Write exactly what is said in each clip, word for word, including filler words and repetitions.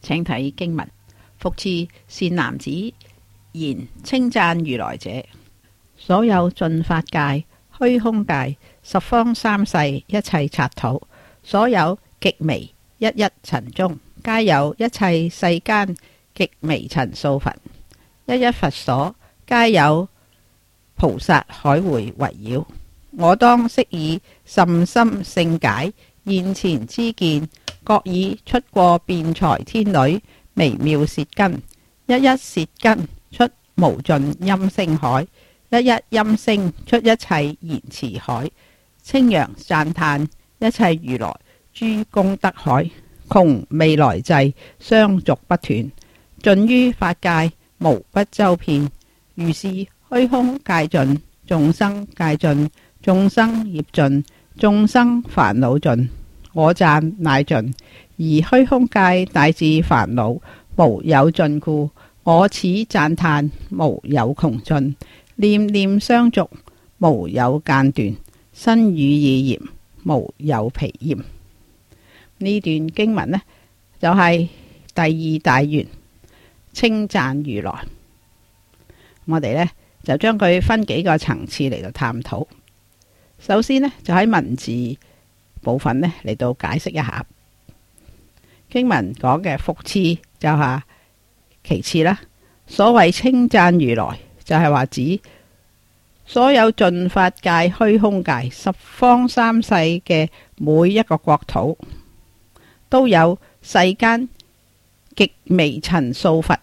請睇經文。復次，善男子，言稱讚如來者，所有盡法界、虛空界、十方三世一切剎土，所有極微一一塵中，皆有一切世間極微塵數佛，一一佛所，皆有菩薩海會圍繞。我當悉以甚深勝解現前知見，各以出過辯才天女微妙舌根，一一舌根出無盡音聲海，一一音聲出一切言辭海，稱揚讚歎一切如來諸功德海，窮未來際相續不斷，盡於法界無不周遍。如是虛空界盡，眾生界盡，眾生業盡，眾生煩惱盡，我讚乃盡。而虛空界乃至煩惱無有盡故，我此讚歎無有窮盡，念念相續無有間斷，身語意言無有疲厭。呢段經文呢，就係、是、第二大願，稱讚如來。我哋呢，就將佢分幾個層次嚟到探討。首先呢，就喺文字部分呢嚟到解釋一下經文講嘅復次就係其次啦。所謂稱讚如來，就係、是、話指所有盡法界、虛空界、十方三世嘅每一個國土，都有世間極微塵數佛。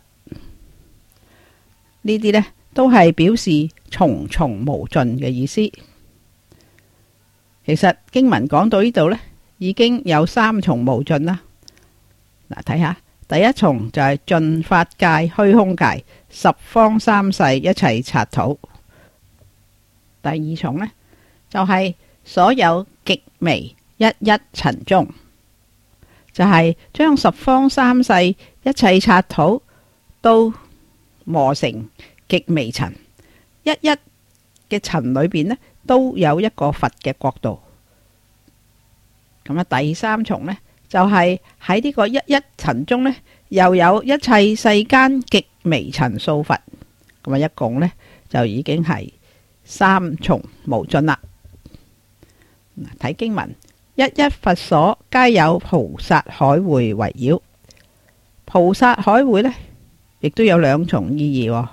呢啲呢，都係表示重重無盡嘅意思。其實經文講到呢度呢，已經有三重無盡啦。嗱，睇下第一重就係盡法界、虛空界、十方三世一切剎土。第二重呢，就係、是、所有極微一一塵中，就係、是、將十方三世一切剎土都磨成極微塵，一一嘅塵裏邊呢，都有一個佛嘅國度。咁啊，第三重呢，就係喺呢個一一塵中呢，又有一切世間極微塵數佛。咁啊，一共呢，就已經係三重無盡啦。睇經文，一一佛所，皆有菩薩海會圍繞。菩薩海會呢，亦都有兩重意義喎。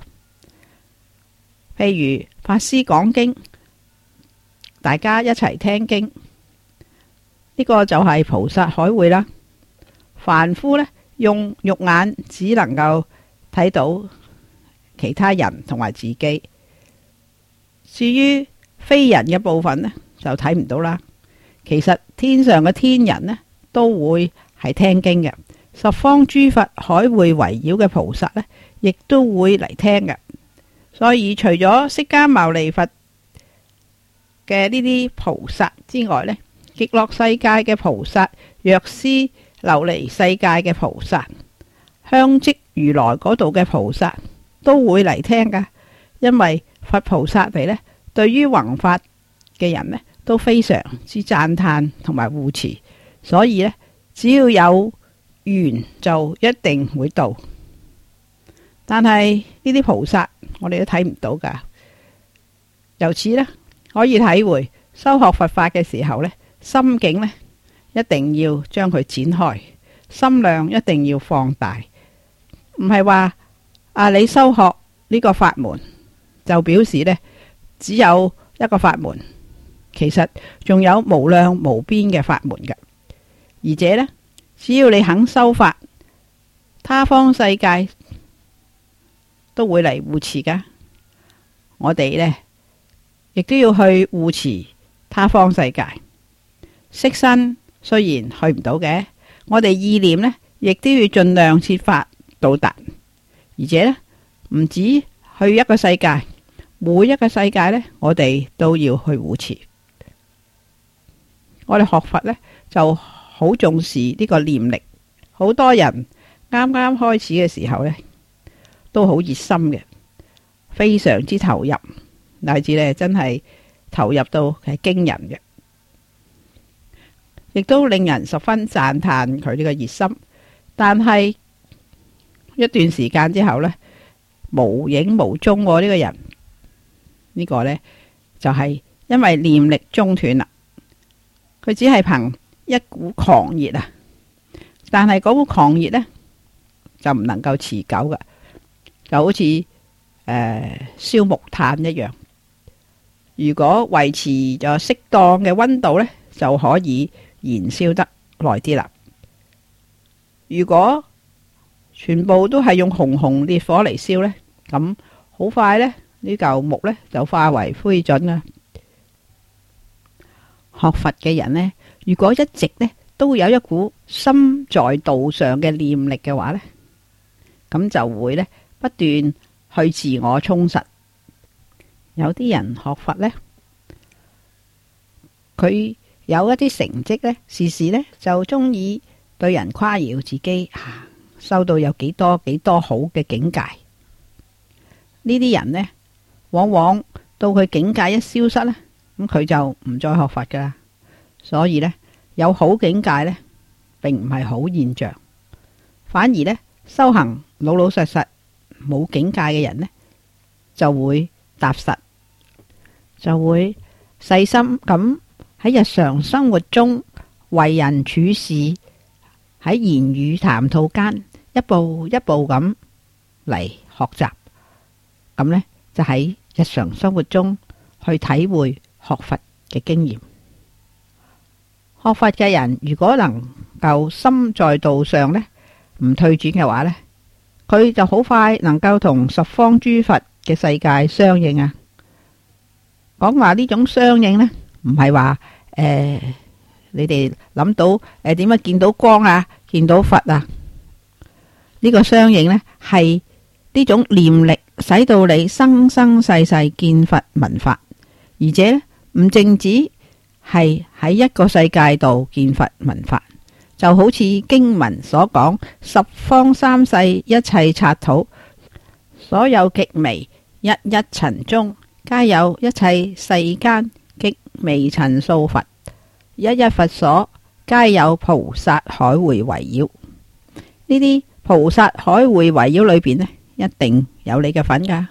譬如法師講經，大家一齊聽經，呢個就係菩薩海會啦。凡夫呢，用肉眼只能夠睇到其他人同埋自己，至於非人嘅部分呢，就睇唔到啦。其實天上嘅天人呢，都會係聽經嘅。十方諸佛海會圍繞嘅菩薩呢，亦都會嚟聽嘅。所以除咗釋迦牟尼佛嘅呢啲菩薩之外呢，極樂世界嘅菩薩、藥師琉璃世界嘅菩薩、香積如來嗰度嘅菩薩都會嚟聽噶。因為佛菩薩嚟呢，對於弘法嘅人呢，都非常之讚歎同埋護持，所以呢，只要有緣就一定會到。但係呢啲菩薩我哋都睇唔到噶。由此呢，可以體會修學佛法嘅時候呢，心境呢，一定要將佢展開，心量一定要放大。唔係話啊你修學呢個法門就表示呢，只有一個法門，其實仲有無量無邊嘅法門嘅。而且呢，只要你肯修法，他方世界都會嚟護持噶。我哋呢，亦都要去護持他方世界。色身雖然去唔到嘅，我哋意念呢，亦都要盡量設法到達。而且呢，唔止去一個世界，每一個世界呢，我哋都要去護持。我哋學佛呢，就好重視呢個念力。好多人啱啱開始嘅時候呢，都好熱心嘅，非常之投入，乃至呢真係投入到係驚人嘅，亦都令人十分讚歎佢呢個熱心。但係一段時間之後呢，無影無蹤喎，呢個人呢個呢，就係因為念力中斷啦。佢只係憑一股狂熱啊，但係嗰股狂熱呢，就唔能夠持久嘅，就好似誒燒木炭一樣。如果維持咗適當嘅溫度呢，就可以燃燒得耐啲啦。如果全部都係用熊熊烈火嚟燒呢，咁好快呢，呢嚿木呢就化為灰燼啦。學佛嘅人呢，如果一直呢都有一股心在道上嘅念力嘅話呢，咁就會呢不斷去自我充實。有啲人學佛呢，佢有一啲成績呢，時時呢就中意對人誇耀自己，啊，修到有幾多幾多好嘅境界。呢啲人呢，往往到佢境界一消失呢，咁佢就唔再學佛噶啦。所以呢，有好境界呢，並唔係好現象，反而呢，修行老老實實冇境界嘅人呢，就會踏實，就會細心咁喺日常生活中為人處事，喺言語談吐間一步一步咁嚟學習，咁呢，就喺日常生活中去體會學佛嘅經驗。學佛嘅人如果能夠心在道上呢，唔退轉嘅話呢，佢就好快能夠同十方諸佛嘅世界相應啊！講話呢種相應呢，唔係話誒，你哋諗到誒點樣見到光啊，見到佛啊？呢個相應呢，係呢種念力使到你生生世世見佛聞法，而且唔淨止係喺一個世界度見佛聞法，就好似經文所講，十方三世一切剎土，所有極微一一塵中，皆有一切世間極微塵數佛，一一佛所，皆有菩薩海會圍繞。呢啲菩薩海會圍繞裏邊呢，一定有你嘅份噶。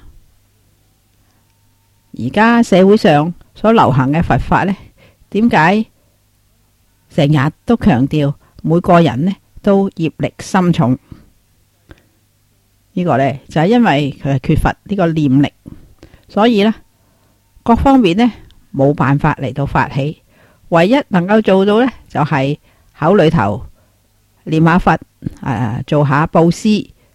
而家社會上所流行嘅佛法呢，點解成日都強調每個人呢都業力深重？呢個呢，就係因為佢係缺乏呢個念力，所以呢，各方面呢冇辦法嚟到發起，唯一能夠做到呢，就係口裏頭念下佛，誒做下布施，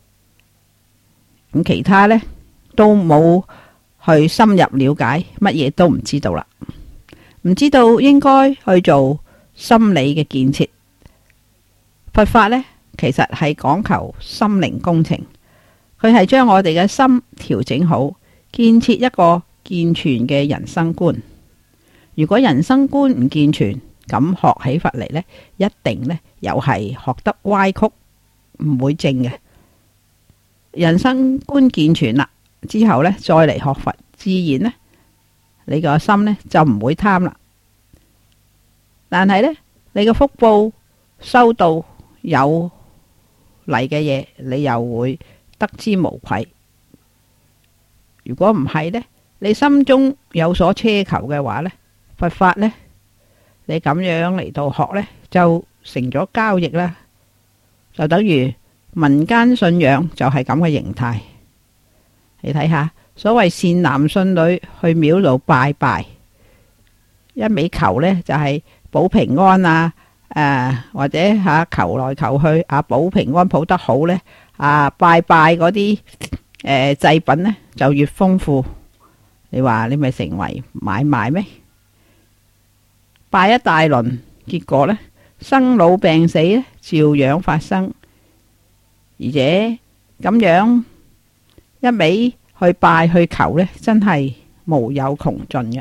咁其他呢都冇去深入了解，乜嘢都唔知道啦。唔知道應該去做心理嘅建設。佛法呢，其實係講求心靈工程，佢係將我哋嘅心調整好，建設一個健全嘅人生觀。如果人生觀唔健全，咁學起佛嚟呢，一定呢又係學得歪曲，唔會正嘅。人生觀健全啦，之後呢，再嚟學佛，自然呢，你個心呢就唔會貪啦。但係呢，你個福報收到有嚟嘅嘢，你又會得之無愧。如果唔係呢，你心中有所奢求嘅話呢，佛法呢，你咁樣嚟到學呢，就成咗交易啦，就等於民間信仰就係咁嘅形態。你睇下，所謂善男信女去廟度拜拜，一味求呢就係保平安啊，誒或者吓求來求去啊，保平安保得好呢，啊拜拜嗰啲誒祭品呢就越豐富。你話你咪成為買賣咩？拜一大輪，結果呢，生老病死呢照樣發生，而且咁樣一味去拜去求呢，真係無有窮盡嘅。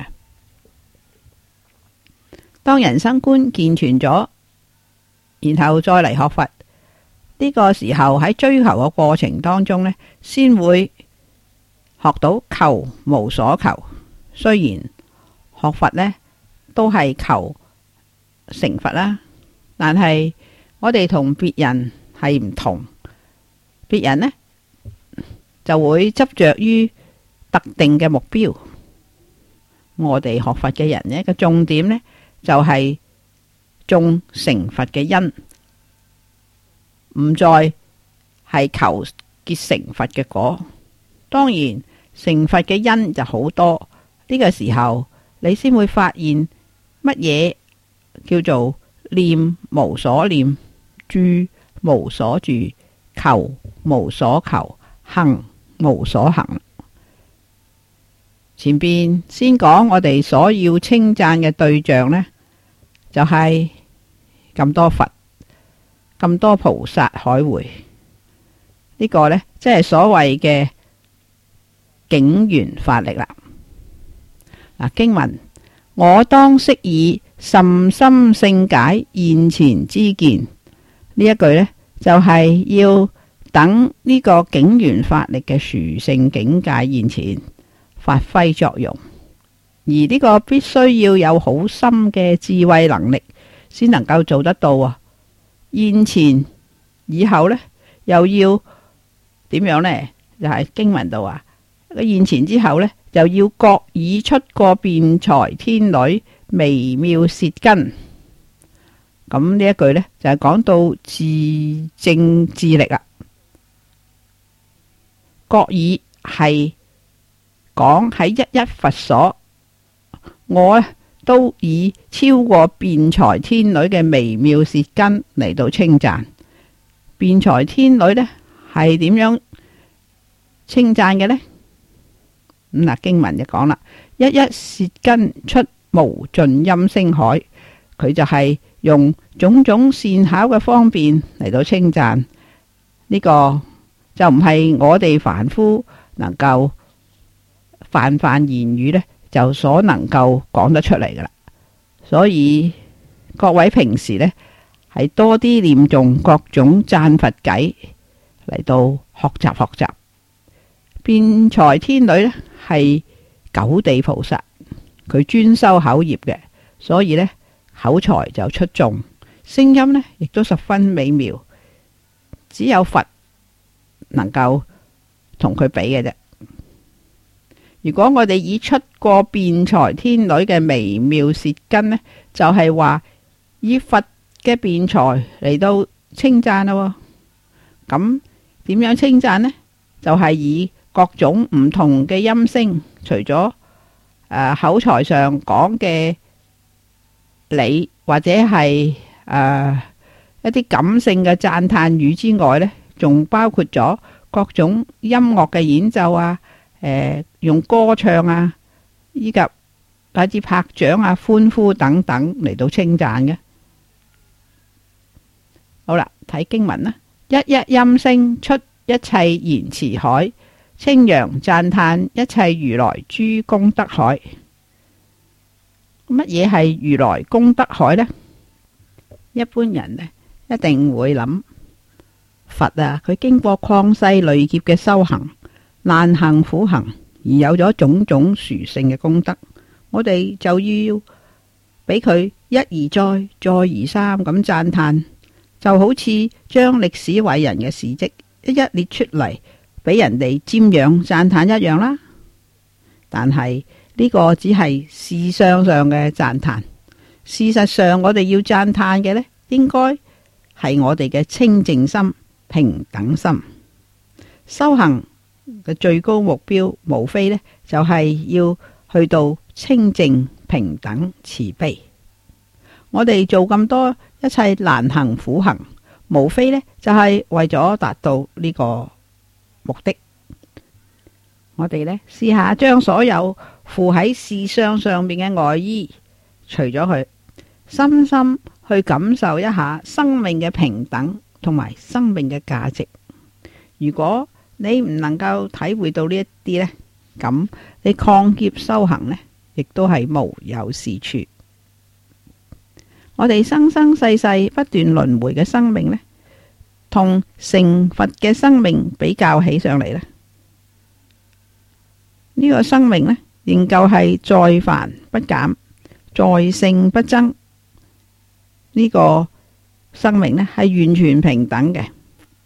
當人生觀健全咗，然後再嚟學佛，呢個時候喺追求嘅過程當中呢，先會學到求無所求。雖然學佛呢都係求成佛啦，但係我哋同別人係唔同。 別人呢就會執着於特定嘅目標。我哋學佛嘅人呢個重點呢，就係種成佛嘅因，唔再係求結成佛嘅果。當然成佛嘅因就好多，呢個時候你先會發現乜嘢叫做念無所念，住無所住，求無所求，行無所行。前邊先講我哋所要稱讚嘅對象呢，就係咁多佛、咁多菩薩海會。呢個呢，即係所謂嘅境緣法力啦。嗱，經文我當悉以甚深勝解現前之見，呢一句呢，就係要等呢個境緣法力嘅殊勝境界現前發揮作用，而呢個必須要有好深嘅智慧能力先能夠做得到啊！現前以後呢，又要點樣呢？就係經文度話，個現前之後呢，就要各以出過辯才天女微妙舌根。咁呢一句呢，就係講到自證智力啦。各以係講喺一一佛所，我都以超過辯才天女嘅微妙舌根嚟到稱讚。辯才天女呢係點樣稱讚嘅呢？咁嗱，經文就講啦，一一舌根出無盡音聲海，佢就係用種種善巧嘅方便嚟到稱讚。呢個就唔係我哋凡夫能夠泛泛言語呢，就所能夠講得出嚟噶啦。所以各位平時呢，係多啲念誦各種讚佛偈嚟到學習學習。辯才天女呢係九地菩薩，佢專修口業嘅，所以呢口才就出眾，聲音呢亦都十分美妙，只有佛能夠同佢比嘅啫。如果我哋以出過辯才天女嘅微妙舌根呢，就係、是、話以佛嘅辯才嚟到稱讚咯。咁點樣稱讚呢？就係、是、以各種唔同嘅音聲，除咗誒、呃、口才上講嘅理，或者係誒、呃、一啲感性嘅讚嘆語之外呢，仲包括咗各種音樂嘅演奏啊。誒、呃，用歌唱啊，以及乃至拍掌啊、歡呼等等嚟到稱讚嘅。好啦，睇經文啦，一一音聲出一切言辭海，稱揚讚嘆一切如來諸功德海。乜嘢係如來功德海呢？一般人呢一定會諗佛啊，佢經過曠世累劫嘅修行，難行苦行而有咗種種殊勝嘅功德，我哋就要俾佢一而再、再而三咁讚嘆，就好似將歷史偉人嘅事跡一一列出嚟，俾人哋瞻仰讚嘆一樣啦。但係呢個只係事相上嘅讚嘆，事實上我哋要讚嘆嘅呢，應該係我哋嘅清淨心、平等心。修行嘅最高目標，無非呢就係要去到清淨、平等、慈悲。我哋做咁多一切難行苦行，無非呢就係為咗達到呢個目的。我哋呢試下將所有附喺事相上面嘅外衣除咗佢，深深去感受一下生命嘅平等同埋生命嘅價值。如果你唔能夠體會到呢一啲呢，咁你曠劫修行呢，亦都係無有是處。我哋生生世世不斷輪迴嘅生命呢，同成佛嘅生命比較起上嚟呢，呢、這個生命呢，仍舊係在凡不減，在聖不增。呢、這個生命呢，係完全平等嘅。